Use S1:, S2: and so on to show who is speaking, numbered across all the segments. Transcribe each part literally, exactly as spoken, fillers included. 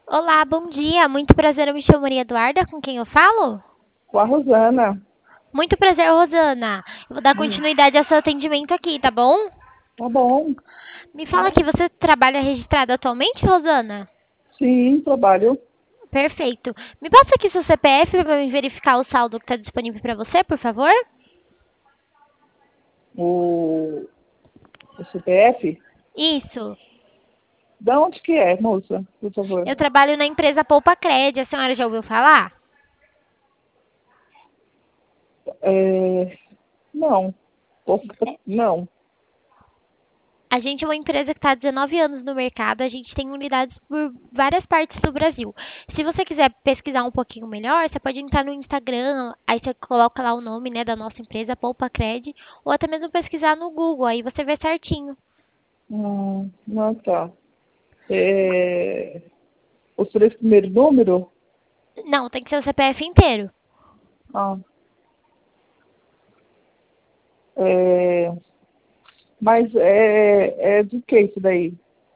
S1: Olá, bom dia. Muito prazer, eu me chamo Maria Eduarda, com quem eu falo?
S2: Com a Rosana.
S1: Muito prazer, Rosana. Eu vou dar
S2: Hum,
S1: continuidade ao seu atendimento aqui, tá bom?
S2: Tá bom.
S1: Me fala aqui, você trabalha registrada atualmente, Rosana?
S2: Sim, trabalho.
S1: Perfeito. Me passa aqui seu C P F para me verificar o saldo que está disponível para você, por favor?
S2: O, o C P F.
S1: Isso.
S2: Da onde que é, moça? Por favor.
S1: Eu trabalho na empresa Poupa Cred. A senhora já ouviu falar?
S2: É, não. Pouca- Não.
S1: A gente é uma empresa que está há dezenove anos no mercado, a gente tem unidades por várias partes do Brasil. Se você quiser pesquisar um pouquinho melhor, você pode entrar no Instagram, aí você coloca lá o nome, né, da nossa empresa, Poupa Cred, ou até mesmo pesquisar no Google, aí você vê certinho.
S2: Hum, não tá. É, os três primeiros números?
S1: Não, tem que ser o C P F inteiro.
S2: Ah, é, mas é, é de que isso daí?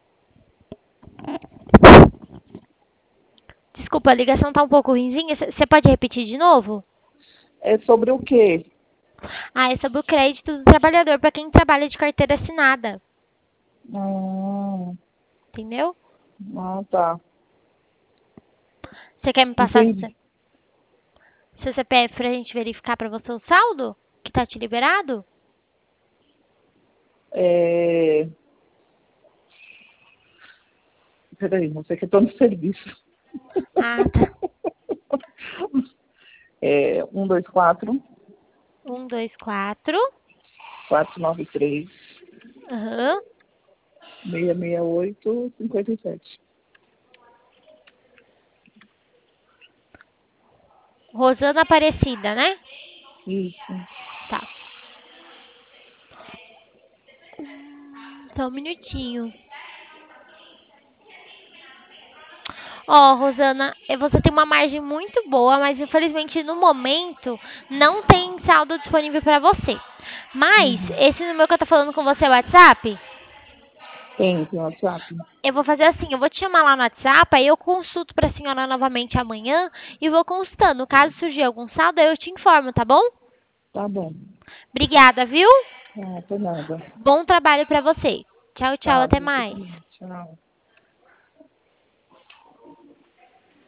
S1: Desculpa, a ligação tá um pouco ruinzinha, você você pode repetir de novo?
S2: É sobre o quê?
S1: Ah, é sobre o crédito do trabalhador para quem trabalha de carteira assinada,
S2: Hum,
S1: entendeu?
S2: ah, tá.
S1: Você quer me passar
S2: Entendi.
S1: seu C P F pra gente verificar pra você o saldo que tá te liberado?
S2: É, peraí, não sei que eu tô no serviço.
S1: Ah, tá.
S2: É, um, dois, quatro,
S1: Um, dois, quatro.
S2: quatro, nove, três,
S1: Aham.
S2: seis, seis, oito, cinquenta e sete.
S1: Rosana Aparecida, né?
S2: Isso.
S1: Tá. Só um minutinho. Ó, Rosana, eh, você tem uma margem muito boa, mas infelizmente no momento não tem saldo disponível pra você. Mas
S2: Uhum.
S1: esse número que eu tô falando com você é o WhatsApp?
S2: Tem, tem WhatsApp?
S1: Eu vou fazer assim, eu vou te chamar lá no WhatsApp, aí eu consulto pra senhora novamente amanhã e vou consultando. Caso surgir algum saldo, aí eu te informo, tá bom?
S2: Tá bom.
S1: Obrigada, viu?
S2: Ah, por nada.
S1: Bom trabalho pra você. Tchau, tchau,
S2: Tá,
S1: até
S2: você
S1: mais.
S2: também. Tchau.